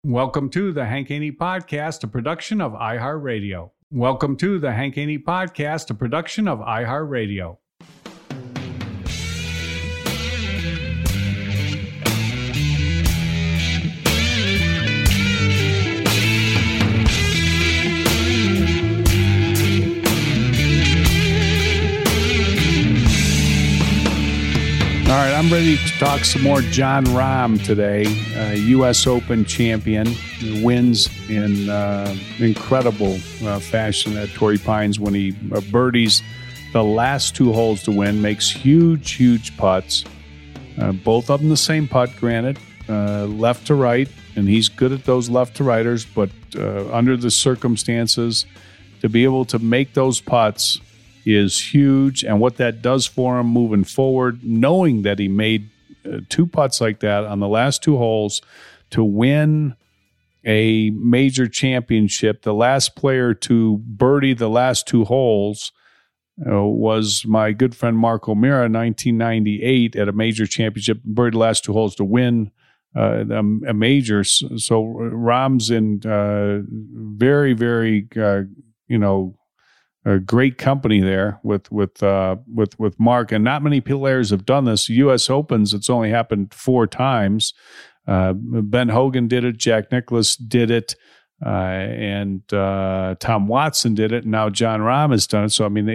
Welcome to the Hank Haney Podcast, a production of iHeartRadio. Welcome to the Hank Haney Podcast, a production of iHeartRadio. All right, I'm ready to talk some more Jon Rahm today. U.S. Open champion, wins in incredible fashion at Torrey Pines when he birdies the last two holes to win, makes huge putts. Both of them the same putt, granted, left to right, and he's good at those left to righters, but under the circumstances, to be able to make those putts is huge, and what that does for him moving forward, knowing that he made two putts like that on the last two holes to win a major championship. The last player to birdie the last two holes was my good friend Mark O'Meara in 1998 at a major championship, birdied the last two holes to win a major. So Rahm's in very a great company there with Mark, and not many players have done this. U.S. Opens, it's only happened 4 times. Ben Hogan did it, Jack Nicklaus did it, and Tom Watson did it, and now Jon Rahm has done it. So I mean,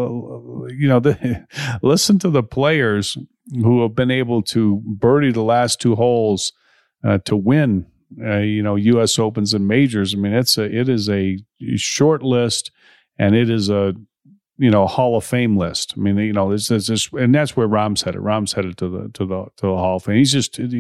listen to the players who have been able to birdie the last two holes to win. U.S. Opens and majors. I mean, it is a short list. And it is a, Hall of Fame list. I mean, this, and that's where Rahm's headed. Rahm's headed to the Hall of Fame. He's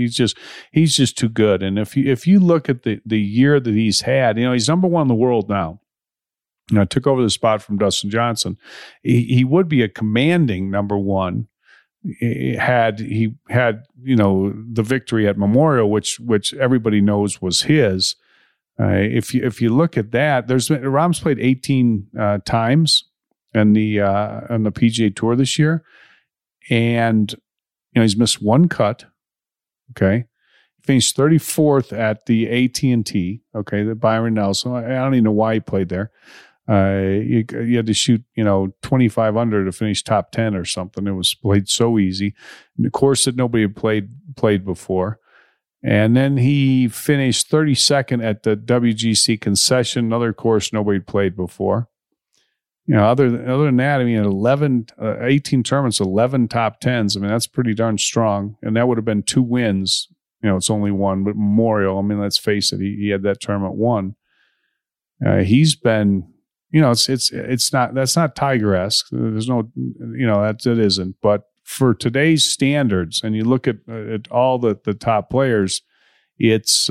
just too good. And if you look at the year that he's had, he's number one in the world now. Took over the spot from Dustin Johnson. He would be a commanding number one had he had the victory at Memorial, which everybody knows was his. If you look at that, Rahm's played 18 times on the PGA Tour this year, and he's missed one cut. Okay, he finished 34th at the AT&T. Okay, the Byron Nelson. I don't even know why he played there. You had to shoot 25 under to finish top 10 or something. It was played so easy, the course that nobody had played before. And then he finished 32nd at the WGC Concession, another course nobody played before. Other than that, I mean, 18 tournaments, 11 top 10s. I mean, that's pretty darn strong. And that would have been 2 wins. It's only one, but Memorial, I mean, let's face it, he had that tournament won. He's been, it's not, that's not Tiger-esque. There's no, that isn't, but for today's standards, and you look at all the top players, it's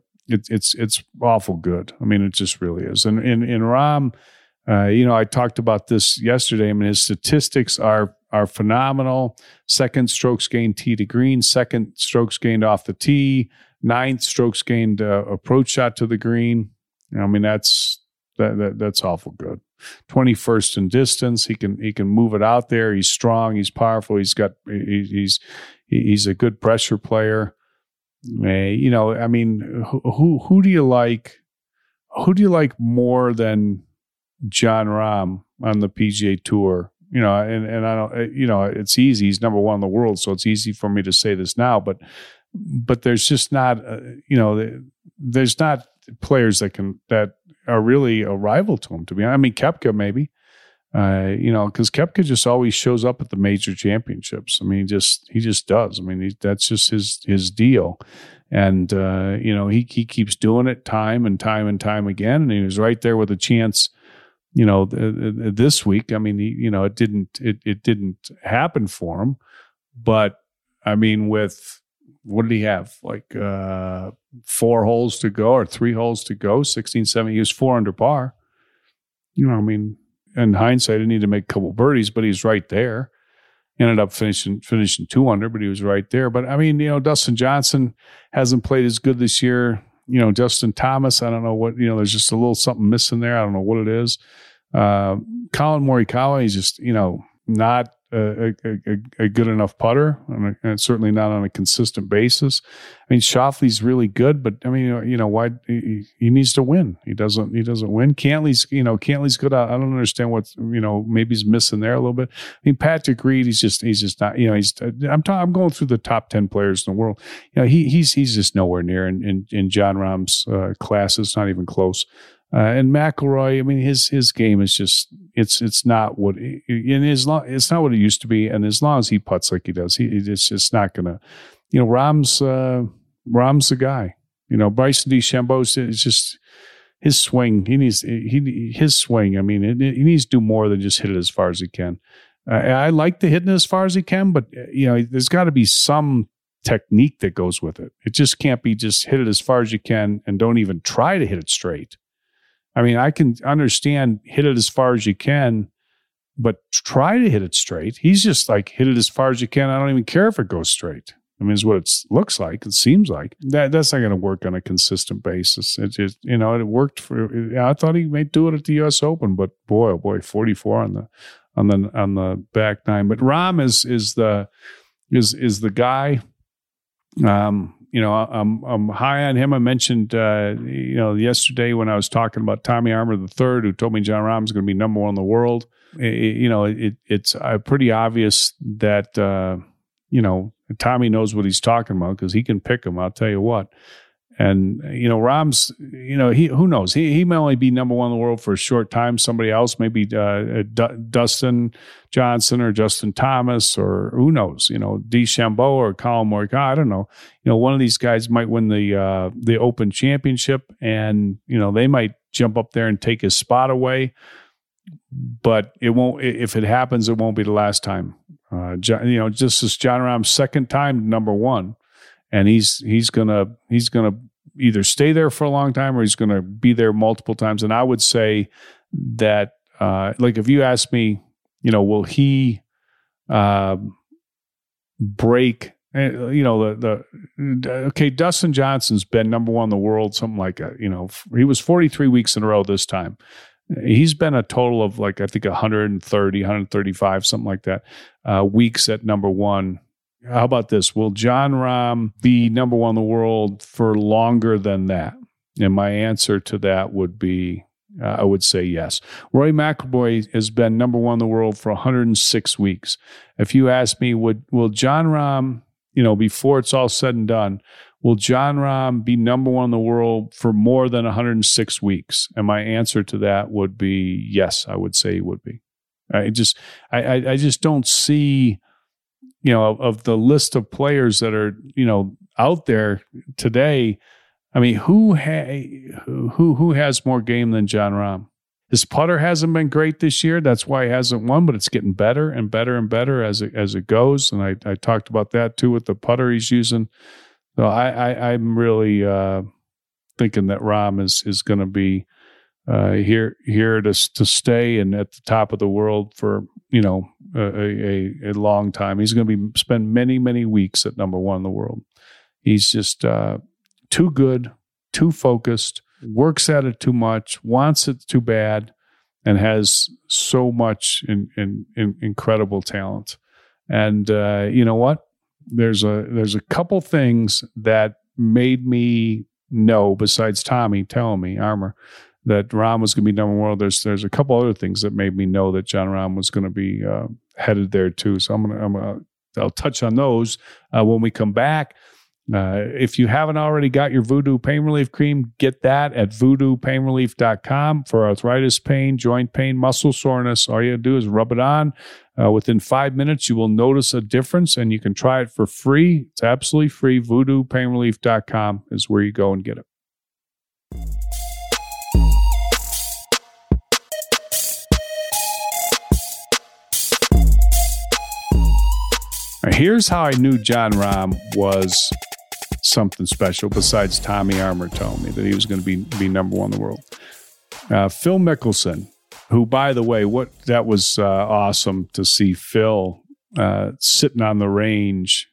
awful good. I mean, it just really is. And in Rahm, I talked about this yesterday. I mean, his statistics are phenomenal. 2nd strokes gained tee to green, 2nd strokes gained off the tee, 9th strokes gained approach shot to the green. I mean, that's awful good. 21st in distance. He can move it out there. He's strong. He's powerful. He's a good pressure player. I mean, who do you like? Who do you like more than Jon Rahm on the PGA Tour? And I don't. It's easy. He's number one in the world, so it's easy for me to say this now. But there's just not. There's not players that are really a rival to him, to be honest. I mean, Koepka maybe, because Koepka just always shows up at the major championships. I mean, he just does. I mean, that's just his deal. And, he keeps doing it time and time again. And he was right there with a chance, this week. I mean, it didn't happen for him, but I mean, what did he have? Like 4 holes to go or 3 holes to go, 16, 17. He was 4 under par. I mean, in hindsight, I didn't need to make a couple birdies, but he's right there. Ended up finishing 2 under, but he was right there. But I mean, Dustin Johnson hasn't played as good this year. Justin Thomas, I don't know what, there's just a little something missing there. I don't know what it is. Colin Morikawa, he's just, not a good enough putter, and certainly not on a consistent basis. I mean, Schauffele's really good, but I mean, why he needs to win? He doesn't win. Cantley's good. I don't understand what maybe he's missing there a little bit. I mean, Patrick Reed, he's just not. I'm going through the top 10 players in the world. He's just nowhere near in Jon Rahm's class. It's not even close. And McIlroy, I mean, his game is just it's not what it's not what it used to be. And as long as he putts like he does, it's just not gonna. Rahm's the guy. Bryson DeChambeau is just his swing. His swing. I mean, he needs to do more than just hit it as far as he can. I like to hit it as far as he can, but there's got to be some technique that goes with it. It just can't be just hit it as far as you can and don't even try to hit it straight. I mean, I can understand hit it as far as you can, but try to hit it straight. He's just like, hit it as far as you can. I don't even care if it goes straight. I mean, it's what it looks like. It seems like that's not going to work on a consistent basis. It just, it worked for. I thought he may do it at the U.S. Open, but boy, oh boy, 44 on the back nine. But Rahm is the guy. I'm high on him. I mentioned, yesterday when I was talking about Tommy Armour III, who told me Jon Rahm is going to be number one in the world. It's pretty obvious that, Tommy knows what he's talking about because he can pick him. I'll tell you what. And, Rahm's, who knows? He may only be number one in the world for a short time. Somebody else, maybe Dustin Johnson or Justin Thomas, or who knows, DeChambeau or Colin Morikawa. I don't know. One of these guys might win the Open Championship, and, they might jump up there and take his spot away. But it won't. If it happens, it won't be the last time. Just as Jon Rahm's second time number one. And he's gonna either stay there for a long time or he's gonna be there multiple times. And I would say that, if you ask me, will he break? Dustin Johnson's been number one in the world, something like that. He was 43 weeks in a row this time. He's been a total of I think 130, 135, something like that, weeks at number one. How about this? Will Jon Rahm be number one in the world for longer than that? And my answer to that would be, I would say yes. Rory McIlroy has been number one in the world for 106 weeks. If you ask me, will Jon Rahm, before it's all said and done, will Jon Rahm be number one in the world for more than 106 weeks? And my answer to that would be yes. I would say he would be. I just don't see. Of the list of players that are, out there today, I mean, who has more game than Jon Rahm? His putter hasn't been great this year. That's why he hasn't won, but it's getting better and better and better as it goes. And I talked about that too with the putter he's using. So I'm really thinking that Rahm is going to be here to stay and at the top of the world for a long time. He's going to spend many, many weeks at number one in the world. He's just too good, too focused, works at it too much, wants it too bad, and has so much incredible talent. And you know what? There's a couple things that made me know, besides Tommy telling me, Armour, that Rahm was going to be number one. There's a couple other things that made me know that Jon Rahm was going to be headed there too. So I'll touch on those when we come back. If you haven't already got your Voodoo Pain Relief Cream, get that at voodoopainrelief.com for arthritis pain, joint pain, muscle soreness. All you have to do is rub it on. Within 5 minutes, you will notice a difference, and you can try it for free. It's absolutely free. voodoopainrelief.com is where you go and get it. Here's how I knew Jon Rahm was something special, besides Tommy Armour telling me that he was going to be number one in the world. Phil Mickelson, who, by the way, that was awesome to see Phil sitting on the range,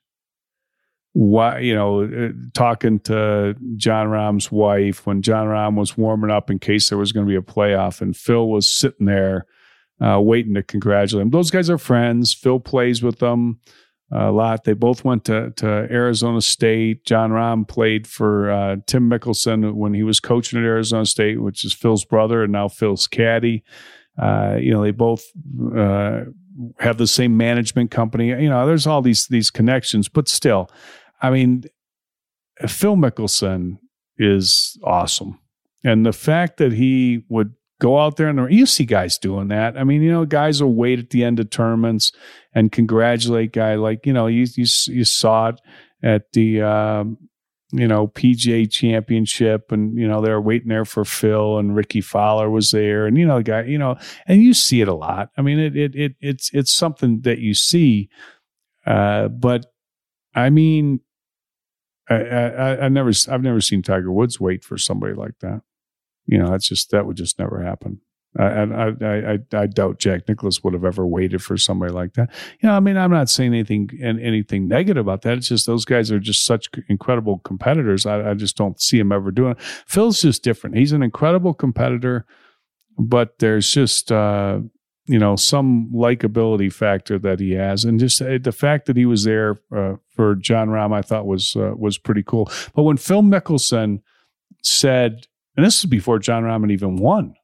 talking to Jon Rahm's wife when Jon Rahm was warming up in case there was going to be a playoff, and Phil was sitting there waiting to congratulate him. Those guys are friends. Phil plays with them a lot. They both went to Arizona State. John Rahm played for Tim Mickelson when he was coaching at Arizona State, which is Phil's brother and now Phil's caddy. They both have the same management company. There's all these connections, but still, I mean, Phil Mickelson is awesome. And the fact that he would go out there and you see guys doing that. I mean, guys will wait at the end of tournaments and congratulate guy. Like, you saw it at the, PGA Championship, and, they're waiting there for Phil, and Ricky Fowler was there, and, the guy, and you see it a lot. I mean, it's something that you see, but I mean, I've never seen Tiger Woods wait for somebody like that. That would just never happen. I doubt Jack Nicklaus would have ever waited for somebody like that. I'm not saying anything negative about that. It's just those guys are just such incredible competitors. I just don't see him ever doing it. Phil's just different. He's an incredible competitor, but there's just some likability factor that he has, and just the fact that he was there for John Rahm, I thought was pretty cool. But when Phil Mickelson said, and this is before John Rahm even won.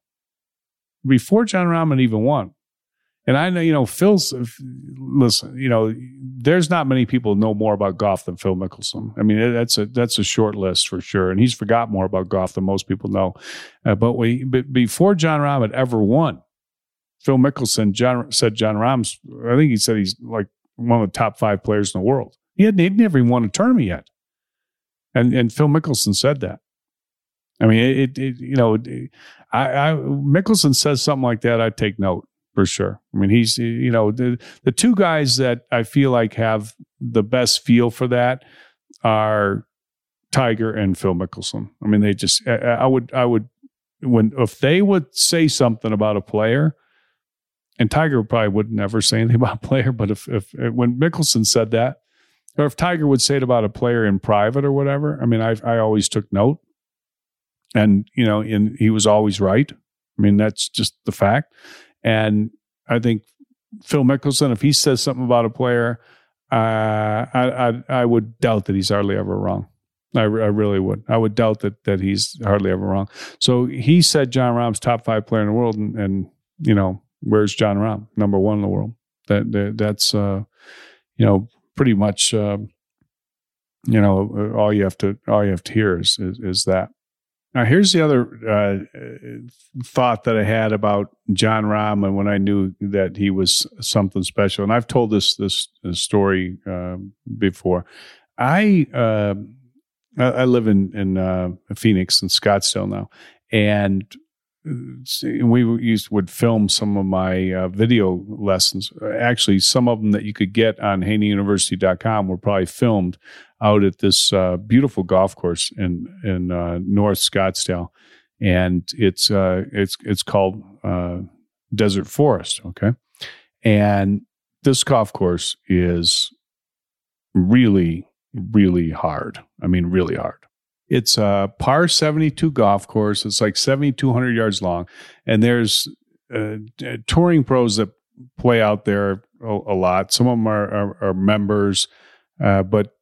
And I know, Phil's, listen, there's not many people know more about golf than Phil Mickelson. I mean, that's a short list for sure. And he's forgot more about golf than most people know. But before John Rahm had ever won, Phil Mickelson said John Rahm's, I think he said he's like one of the top 5 players in the world. He'd never even won a tournament yet. And Phil Mickelson said that. I mean, Mickelson says something like that, I take note for sure. I mean, he's, the two guys that I feel like have the best feel for that are Tiger and Phil Mickelson. I mean, they just, if they would say something about a player, and Tiger probably would never say anything about a player, but if when Mickelson said that, or if Tiger would say it about a player in private or whatever, I mean, I always took note. And, he was always right. I mean, that's just the fact. And I think Phil Mickelson, if he says something about a player, I would doubt that he's hardly ever wrong. I really would. I would doubt that he's hardly ever wrong. So he said John Rahm's top 5 player in the world. And where's John Rahm? Number 1 in the world. That's pretty much, all you have to hear is that. Now, here's the other thought that I had about John Rahm, and when I knew that he was something special. And I've told this story before. I live in Phoenix and Scottsdale now, and we would film some of my video lessons. Actually, some of them that you could get on HaneyUniversity.com were probably filmed out at this beautiful golf course in North Scottsdale, and it's called Desert Forest. Okay, and this golf course is really, really hard. I mean, really hard. It's a par 72 golf course. It's like 7,200 yards long, and there's touring pros that play out there a lot. Some of them are members, but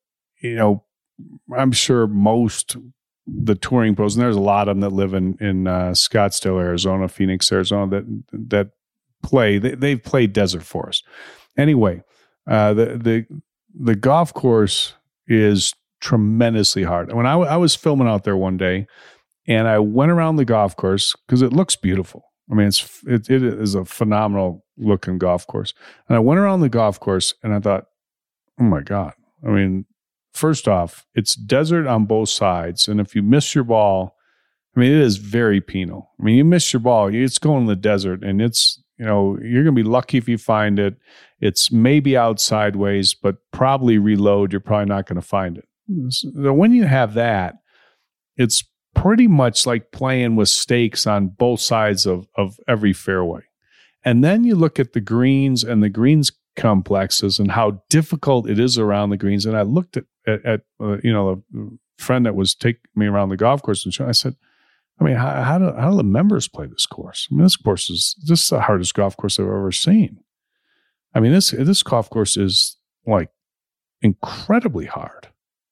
I'm sure most the touring pros, and there's a lot of them that live in Scottsdale, Arizona, Phoenix, Arizona, that play. They've played Desert Forest. Anyway, the golf course is tremendously hard. When I was filming out there one day, and I went around the golf course because it looks beautiful. I mean, it is a phenomenal looking golf course. And I went around the golf course, and I thought, oh my God. I mean, first off, it's desert on both sides, and if you miss your ball, I mean, it is very penal. I mean, you miss your ball, it's going in the desert, and it's, you're going to be lucky if you find it. It's maybe out sideways, but probably reload. You're probably not going to find it. So when you have that, it's pretty much like playing with stakes on both sides of every fairway. And then you look at the greens and the greens complexes and how difficult it is around the greens. And I looked at a friend that was taking me around the golf course, and I said, I mean, how do the members play this course? I mean, this is the hardest golf course I've ever seen. I mean, this golf course is like incredibly hard.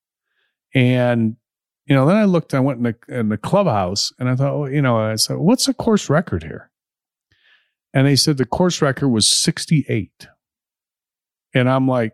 And, then I went in the clubhouse and I thought, I said, what's the course record here? And they said the course record was 68. And I'm like,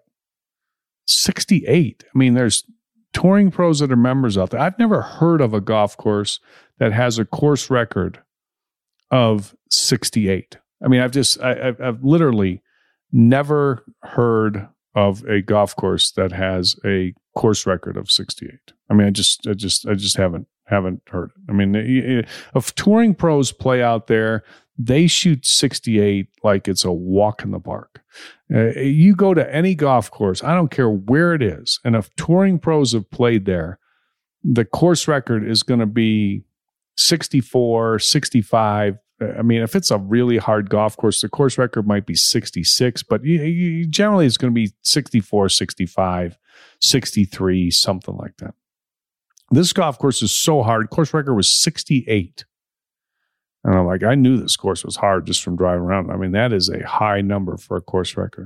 68? I mean, there's touring pros that are members out there. I've never heard of a golf course that has a course record of 68. I mean, I've literally never heard of a golf course that has a course record of 68. I mean, I just haven't heard it. I mean, if touring pros play out there, they shoot 68 like it's a walk in the park. You go to any golf course, I don't care where it is, and if touring pros have played there, the course record is going to be 64, 65. I mean, if it's a really hard golf course, the course record might be 66, but generally it's going to be 64, 65, 63, something like that. This golf course is so hard. Course record was 68. And I'm like, I knew this course was hard just from driving around. I mean, that is a high number for a course record.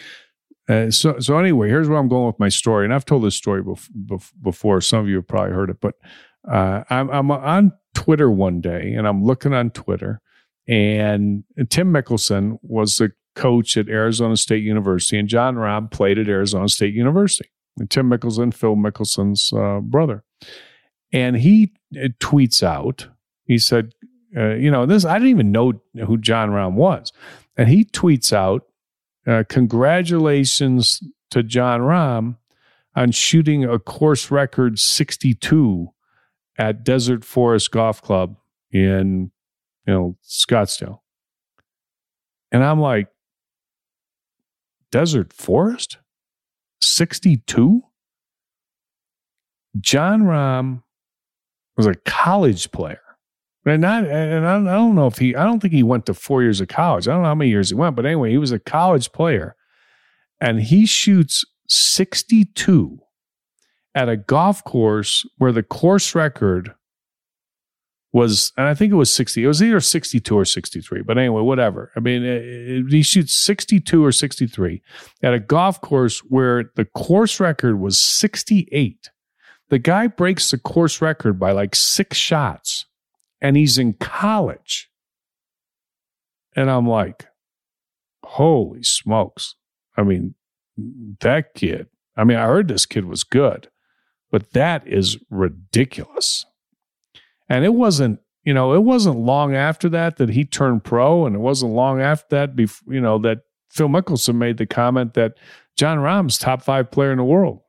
So anyway, here's where I'm going with my story. And I've told this story before. Some of you have probably heard it. But I'm on Twitter one day, and I'm looking on Twitter. And Tim Mickelson was the coach at Arizona State University. And Jon Rahm played at Arizona State University. And Tim Mickelson, Phil Mickelson's brother. And he tweets out, he said, this, I didn't even know who Jon Rahm was. And he tweets out, congratulations to Jon Rahm on shooting a course record 62 at Desert Forest Golf Club in, Scottsdale. And I'm like, Desert Forest? 62? Jon Rahm was a college player. And I don't know I don't think he went to 4 years of college. I don't know how many years he went, but anyway, he was a college player. And he shoots 62 at a golf course where the course record was, and I think it was 60. It was either 62 or 63, but anyway, whatever. I mean, he shoots 62 or 63 at a golf course where the course record was 68. The guy breaks the course record by like 6 shots. And he's in college. And I'm like, holy smokes. I mean, that kid, I heard this kid was good, but that is ridiculous. And it wasn't long after that he turned pro. And it wasn't long after that, that Phil Mickelson made the comment that Jon Rahm's top 5 player in the world.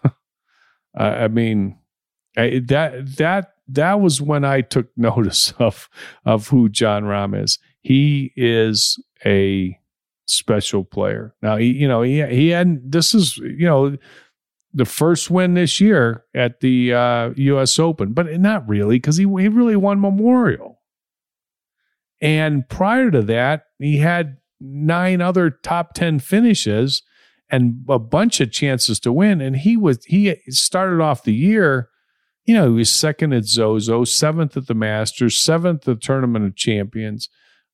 That was when I took notice of who Jon Rahm is. He is a special player. Now, he hadn't, this is, the first win this year at the U.S. Open, but not really, because he really won Memorial. And prior to that, he had 9 other top 10 finishes and a bunch of chances to win. And he started off the year, he was second at Zozo, 7th at the Masters, 7th at the Tournament of Champions,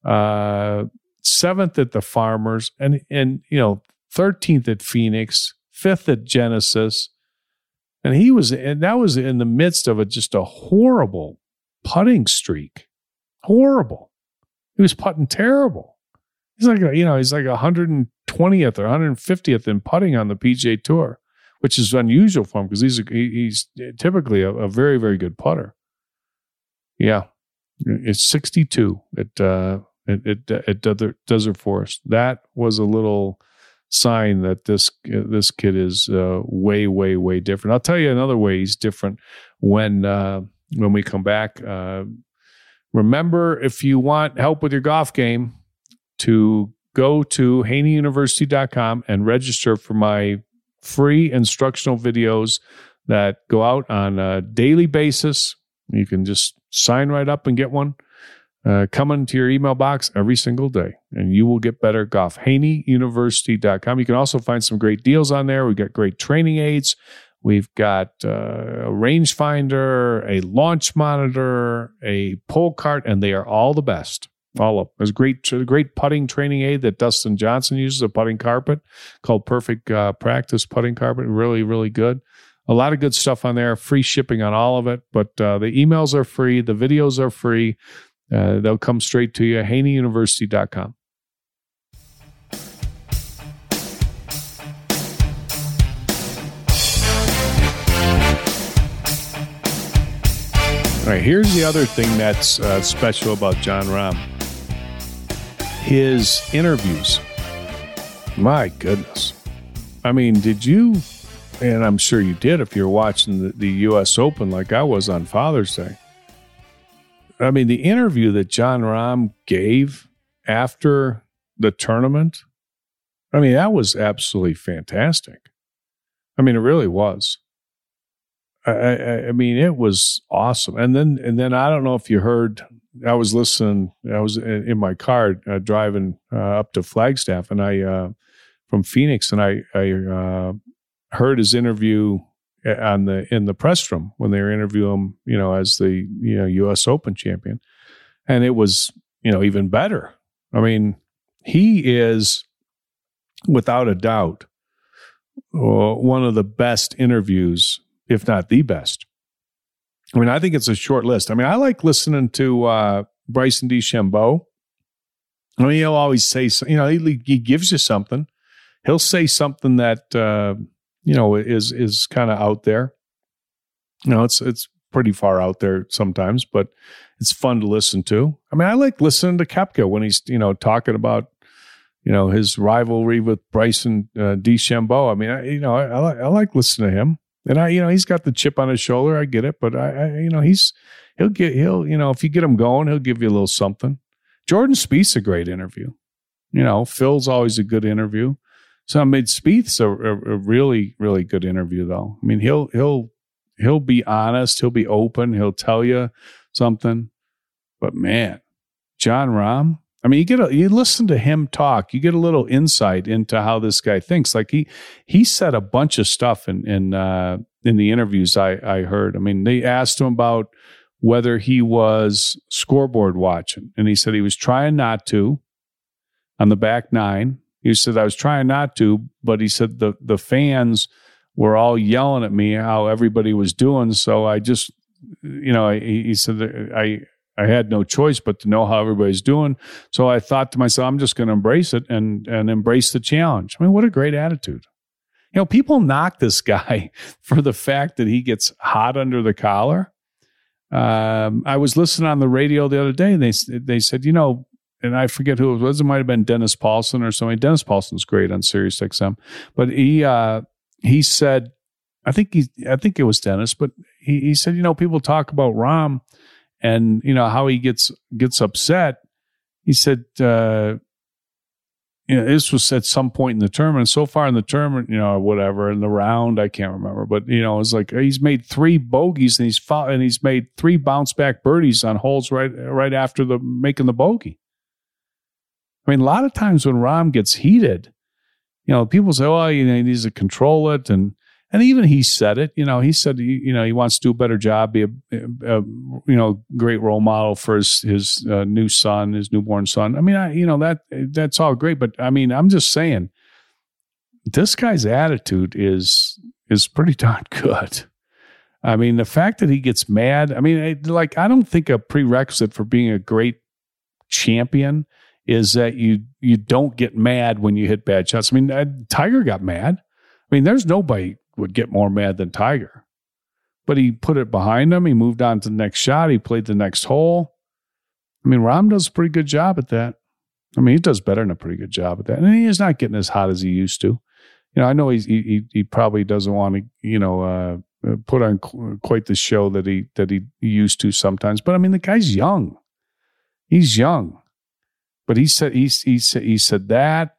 7th at the Farmers, and 13th at Phoenix, 5th at Genesis. And that was in the midst of just a horrible putting streak. Horrible. He was putting terrible. He's like 120th or 150th in putting on the PGA Tour, which is unusual for him because he's typically a very, very good putter. Yeah, it's 62 at Desert Forest. That was a little sign that this kid is way, way, way different. I'll tell you another way he's different when we come back. Remember, if you want help with your golf game, to go to haneyuniversity.com and register for my free instructional videos that go out on a daily basis. You can just sign right up and get one coming to your email box every single day, and you will get better golf. haneyuniversity.com. You can also find some great deals on there. We've got great training aids. We've got a rangefinder, a launch monitor, a pole cart, and they are all the best. All of them. There's a great putting training aid that Dustin Johnson uses, a putting carpet called Perfect Practice Putting Carpet. Really, really good. A lot of good stuff on there. Free shipping on all of it. But the emails are free. The videos are free. They'll come straight to you. HaneyUniversity.com. All right, here's the other thing that's special about Jon Rahm. His interviews. My goodness. I mean, did you, and I'm sure you did if you're watching the U.S. Open like I was on Father's Day. I mean, the interview that Jon Rahm gave after the tournament, I mean, that was absolutely fantastic. I mean, it really was. I mean, it was awesome. And then I don't know if you heard, I was listening, I was in my car driving up to Flagstaff and from Phoenix, and I heard his interview in the press room when they were interviewing him, as the, U.S. Open champion. And it was, even better. I mean, he is without a doubt one of the best interviews, if not the best. I mean, I think it's a short list. I mean, I like listening to Bryson DeChambeau. I mean, he'll always say, he gives you something. He'll say something that, is kind of out there. It's pretty far out there sometimes, but it's fun to listen to. I mean, I like listening to Koepka when he's, talking about, his rivalry with Bryson DeChambeau. I mean, I like listening to him. And he's got the chip on his shoulder. I get it, but he'll if you get him going, he'll give you a little something. Jordan Spieth's a great interview. Phil's always a good interview. So I mean, Spieth's a really, really good interview though. I mean, he'll be honest. He'll be open. He'll tell you something. But man, Jon Rahm. I mean, you listen to him talk, you get a little insight into how this guy thinks. Like he said a bunch of stuff in the interviews I heard. I mean, they asked him about whether he was scoreboard watching, and he said he was trying not to on the back nine. He said, I was trying not to, but he said the fans were all yelling at me how everybody was doing. So I just, he said, I had no choice but to know how everybody's doing. So I thought to myself, I'm just going to embrace it and embrace the challenge. I mean, what a great attitude. People knock this guy for the fact that he gets hot under the collar. I was listening on the radio the other day, and they said, and I forget who it was. It might have been Dennis Paulson or something. Dennis Paulson's great on Sirius XM, but he said, I think it was Dennis, but he said, people talk about Rahm and how he gets upset. He said, this was at some point in the tournament. So far in the tournament, whatever in the round, I can't remember, but it's like he's made 3 bogeys and he's made 3 bounce back birdies on holes right after making the bogey. I mean, a lot of times when Rahm gets heated, people say, "Oh, he needs to control it," and even he said it. He said he wants to do a better job, be a great role model for his new son, his newborn son. I mean, that's all great, but I mean, I'm just saying, this guy's attitude is pretty darn good. I mean, the fact that he gets mad. I mean, I don't think a prerequisite for being a great champion is that you don't get mad when you hit bad shots. I mean, Tiger got mad. I mean, there's nobody would get more mad than Tiger, but he put it behind him. He moved on to the next shot. He played the next hole. I mean, Rahm does a pretty good job at that. I mean, he does better than a pretty good job at that. And he's not getting as hot as he used to. I know he probably doesn't want to, put on quite the show that he used to sometimes. But I mean, the guy's young. He's young. But he said that.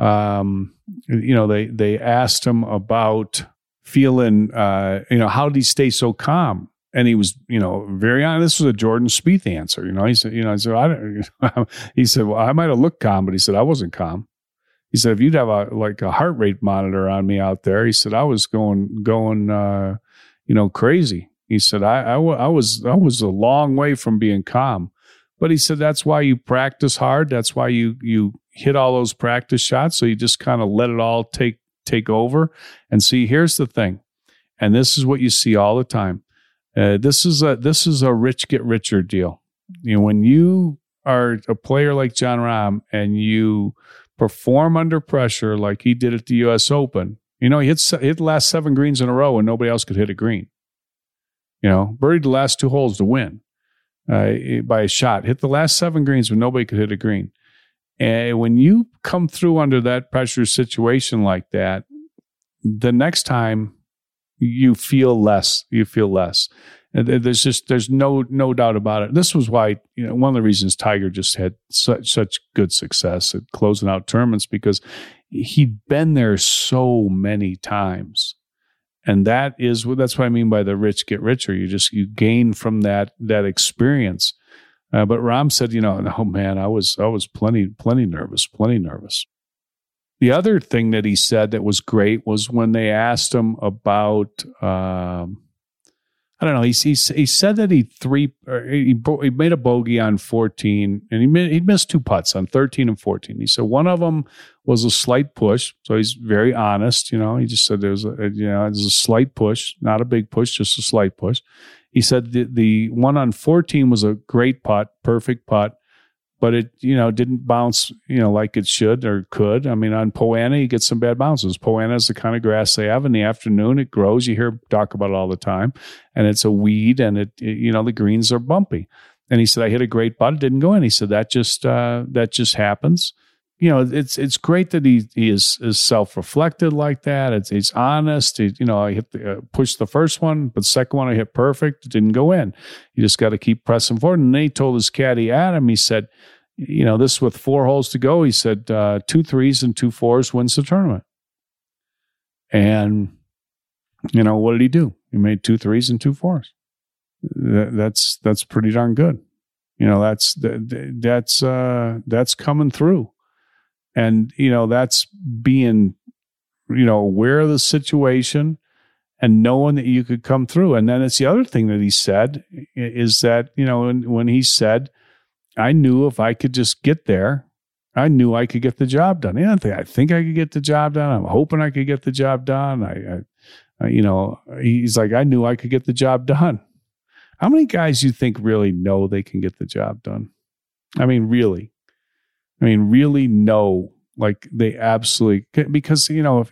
They asked him about feeling, how did he stay so calm? And he was, very honest. This was a Jordan Spieth answer. He said, he said, well, I might have looked calm, but he said, I wasn't calm. He said, if you'd have a heart rate monitor on me out there, he said, I was going, crazy. He said, I was a long way from being calm. But he said, that's why you practice hard. That's why you hit all those practice shots. So you just kind of let it all take over. And see, here's the thing. And this is what you see all the time. This is a rich get richer deal. When you are a player like Jon Rahm and you perform under pressure like he did at the U.S. Open, he hit the last 7 greens in a row and nobody else could hit a green. Birdied the last 2 holes to win by a shot. Hit the last 7 greens when nobody could hit a green. And when you come through under that pressure situation like that, the next time you feel less. And there's no doubt about it. This was why, one of the reasons Tiger just had such good success at closing out tournaments, because he'd been there so many times. And that's what I mean by the rich get richer. You gain from that experience. But Rahm said, oh man, I was plenty nervous. The other thing that he said that was great was when they asked him about, I don't know. He said that he made a bogey on 14, and he missed 2 putts on 13 and 14. He said one of them was a slight push, so he's very honest. He just said there's a slight push, not a big push, just a slight push. He said the one on 14 was a great putt, perfect putt, but it didn't bounce like it should or could. I mean, on Poa annua, you get some bad bounces. Poa annua is the kind of grass they have in the afternoon. It grows. You hear talk about it all the time, and it's a weed, and the greens are bumpy. And he said, I hit a great putt. It didn't go in. He said that just happens. It's great that he is self-reflected like that. He's honest. I hit pushed the first one, but the second one I hit perfect. It didn't go in. You just got to keep pressing forward. And then he told his caddy Adam, he said, this with 4 holes to go, he said 2 3s and 2 4s wins the tournament. And what did he do? He made 2 3s and 2 4s. That's pretty darn good. That's coming through. And, that's being, aware of the situation and knowing that you could come through. And then it's the other thing that he said is that, when he said, I knew if I could just get there, I knew I could get the job done. I think I could get the job done. I'm hoping I could get the job done. He's like, I knew I could get the job done. How many guys you think really know they can get the job done? I mean, really know, like they absolutely, because,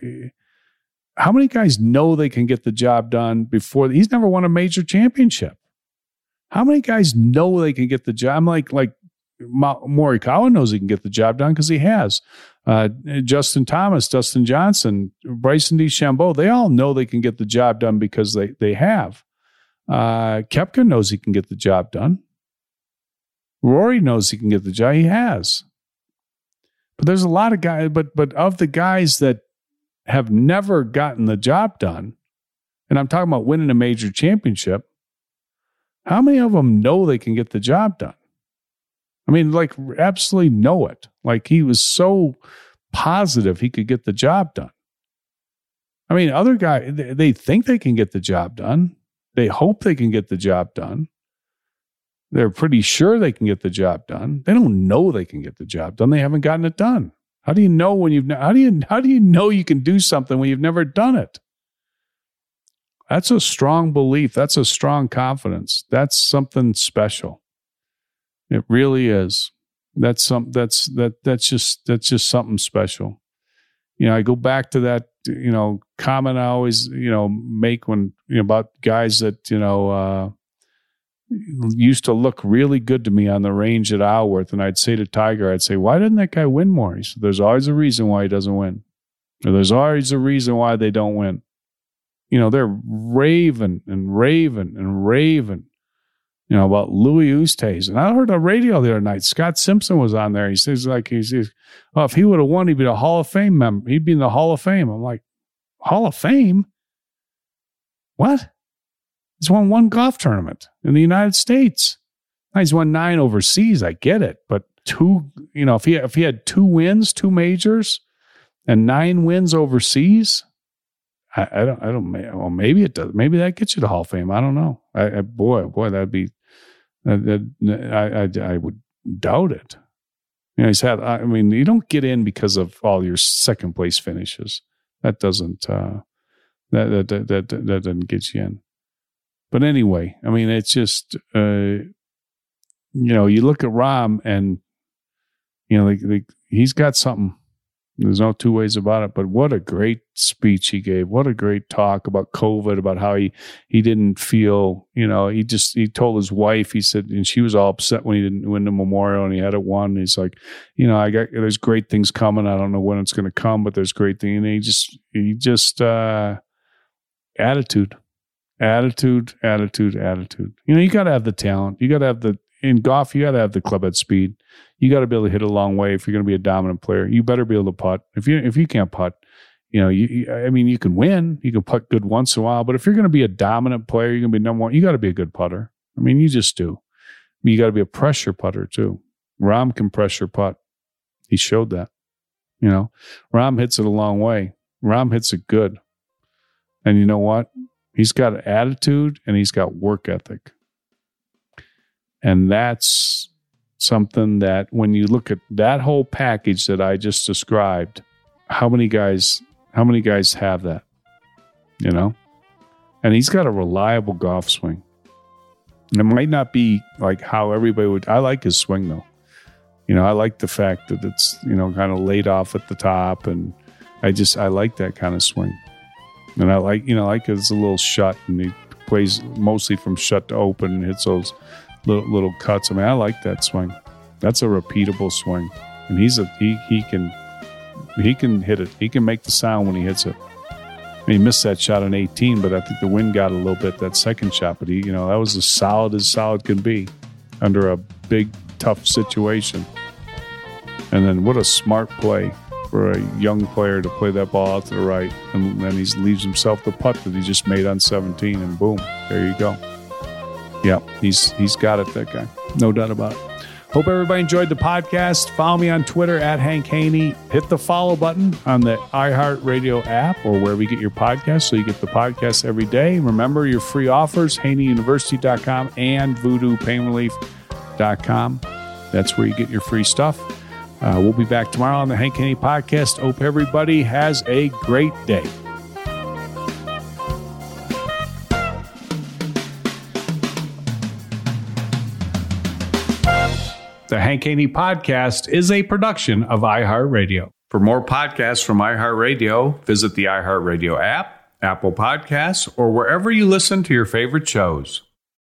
how many guys know they can get the job done before? He's never won a major championship. How many guys know they can get the job? I'm like Morikawa knows he can get the job done because he has. Justin Thomas, Dustin Johnson, Bryson DeChambeau, they all know they can get the job done because they have. Koepka knows he can get the job done. Rory knows he can get the job. He has. But there's a lot of guys, but of the guys that have never gotten the job done, and I'm talking about winning a major championship, how many of them know they can get the job done? I mean, like, absolutely know it. Like, he was so positive he could get the job done. I mean, other guys, they think they can get the job done. They hope they can get the job done. They're pretty sure they can get the job done. They don't know they can get the job done. They haven't gotten it done. How do you know how do you know you can do something when you've never done it? That's a strong belief. That's a strong confidence. That's something special. It really is. That's just something special. I go back to that, comment I always, make when, about guys that, used to look really good to me on the range at Alworth. And I'd say to Tiger, why didn't that guy win more? He said, there's always a reason why he doesn't win. Or there's always a reason why they don't win. They're raving about Louis Oosthuizen. And I heard on radio the other night, Scott Simpson was on there. He says, if he would have won, he'd be a Hall of Fame member. He'd be in the Hall of Fame. I'm like, Hall of Fame? What? He's won 1 golf tournament in the United States. He's won 9 overseas. I get it. But 2, if he had 2 wins, 2 majors, and 9 wins overseas. I don't. Well, maybe it does. Maybe that gets you to Hall of Fame. I don't know. Boy, that'd be. I would doubt it. He's had. I mean, you don't get in because of all your second place finishes. That doesn't. That doesn't get you in. But anyway, I mean, it's just. You look at Rahm, and he's got something. There's no two ways about it. But what a great speech he gave. What a great talk about COVID, about how he didn't feel, he told his wife, he said, and she was all upset when he didn't win the Memorial and he had it won. He's like, there's great things coming. I don't know when it's going to come, but there's great things. And he just attitude. You got to have the talent. You got to have in golf, you got to have the club head speed. You got to be able to hit a long way if you're going to be a dominant player. You better be able to putt. If you can't putt, you can win. You can putt good once in a while. But if you're going to be a dominant player, you're going to be number one. You got to be a good putter. I mean, you just do. You got to be a pressure putter too. Rahm can pressure putt. He showed that. Rahm hits it a long way. Rahm hits it good. And you know what? He's got attitude and he's got work ethic. And that's something that when you look at that whole package that I just described, how many guys have that? And he's got a reliable golf swing. And it might not be like how everybody would. I like his swing though. I like the fact that it's, kind of laid off at the top, and I like that kind of swing. And I like it's a little shut, and he plays mostly from shut to open and hits those little cuts. I mean, I like that swing. That's a repeatable swing, and he can hit it. He can make the sound when he hits it. He missed that shot on 18, but I think the wind got a little bit that second shot. But that was as solid can be under a big tough situation. And then what a smart play for a young player to play that ball out to the right, and then he leaves himself the putt that he just made on 17, and boom, there you go. Yeah, he's got it, that guy. No doubt about it. Hope everybody enjoyed the podcast. Follow me on Twitter at Hank Haney. Hit the follow button on the iHeartRadio app or wherever you get your podcasts so you get the podcast every day. Remember your free offers, HaneyUniversity.com and VoodooPainRelief.com. That's where you get your free stuff. We'll be back tomorrow on the Hank Haney Podcast. Hope everybody has a great day. The Hank Haney Podcast is a production of iHeartRadio. For more podcasts from iHeartRadio, visit the iHeartRadio app, Apple Podcasts, or wherever you listen to your favorite shows.